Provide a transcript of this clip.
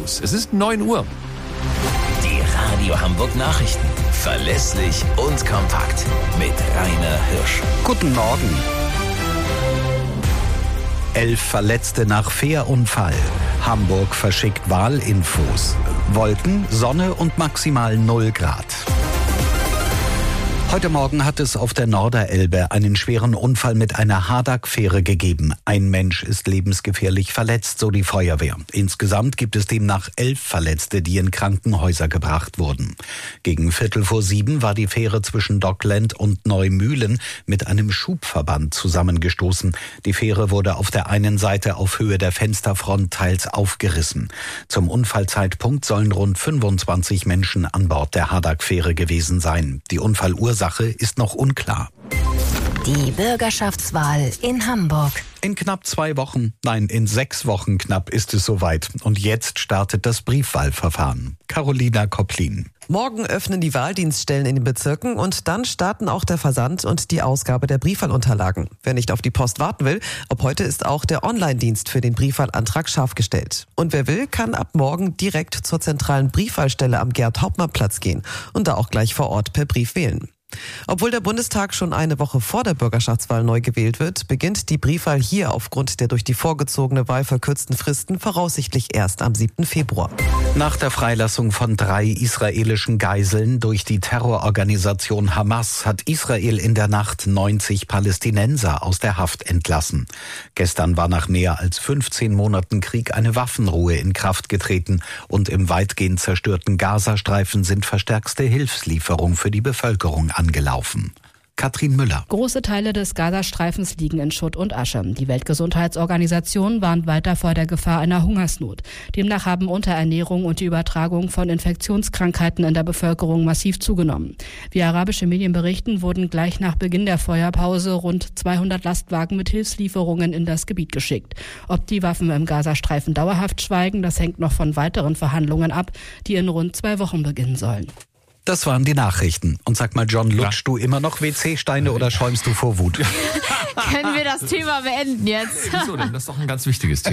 News. Es ist 9 Uhr. Die Radio Hamburg Nachrichten. Verlässlich und kompakt. Mit Rainer Hirsch. Guten Morgen. 11 Verletzte nach Fährunfall. Hamburg verschickt Wahlinfos. Wolken, Sonne und maximal 0 Grad. Heute Morgen hat es auf der Norderelbe einen schweren Unfall mit einer Hadak-Fähre gegeben. Ein Mensch ist lebensgefährlich verletzt, so die Feuerwehr. Insgesamt gibt es demnach 11 Verletzte, die in Krankenhäuser gebracht wurden. Gegen 6:45 war die Fähre zwischen Dockland und Neumühlen mit einem Schubverband zusammengestoßen. Die Fähre wurde auf der einen Seite auf Höhe der Fensterfront teils aufgerissen. Zum Unfallzeitpunkt sollen rund 25 Menschen an Bord der Hadak-Fähre gewesen sein. Die Unfallursache ist noch unklar. Die Bürgerschaftswahl in Hamburg. In knapp 2 Wochen, nein, in 6 Wochen knapp ist es soweit. Und jetzt startet das Briefwahlverfahren. Carolina Kopplin. Morgen öffnen die Wahldienststellen in den Bezirken und dann starten auch der Versand und die Ausgabe der Briefwahlunterlagen. Wer nicht auf die Post warten will, ab heute ist auch der Online-Dienst für den Briefwahlantrag scharf gestellt. Und wer will, kann ab morgen direkt zur zentralen Briefwahlstelle am Gerd-Hauptmann-Platz gehen und da auch gleich vor Ort per Brief wählen. Obwohl der Bundestag schon eine Woche vor der Bürgerschaftswahl neu gewählt wird, beginnt die Briefwahl hier aufgrund der durch die vorgezogene Wahl verkürzten Fristen voraussichtlich erst am 7. Februar. Nach der Freilassung von 3 israelischen Geiseln durch die Terrororganisation Hamas hat Israel in der Nacht 90 Palästinenser aus der Haft entlassen. Gestern war nach mehr als 15 Monaten Krieg eine Waffenruhe in Kraft getreten und im weitgehend zerstörten Gazastreifen sind verstärkte Hilfslieferungen für die Bevölkerung angelaufen. Katrin Müller. Große Teile des Gazastreifens liegen in Schutt und Asche. Die Weltgesundheitsorganisation warnt weiter vor der Gefahr einer Hungersnot. Demnach haben Unterernährung und die Übertragung von Infektionskrankheiten in der Bevölkerung massiv zugenommen. Wie arabische Medien berichten, wurden gleich nach Beginn der Feuerpause rund 200 Lastwagen mit Hilfslieferungen in das Gebiet geschickt. Ob die Waffen im Gazastreifen dauerhaft schweigen, das hängt noch von weiteren Verhandlungen ab, die in rund 2 Wochen beginnen sollen. Das waren die Nachrichten. Und sag mal, John, lutschst du immer noch WC-Steine oder schäumst du vor Wut? Können wir das Thema beenden jetzt? Wieso denn? Das ist doch ein ganz wichtiges Thema.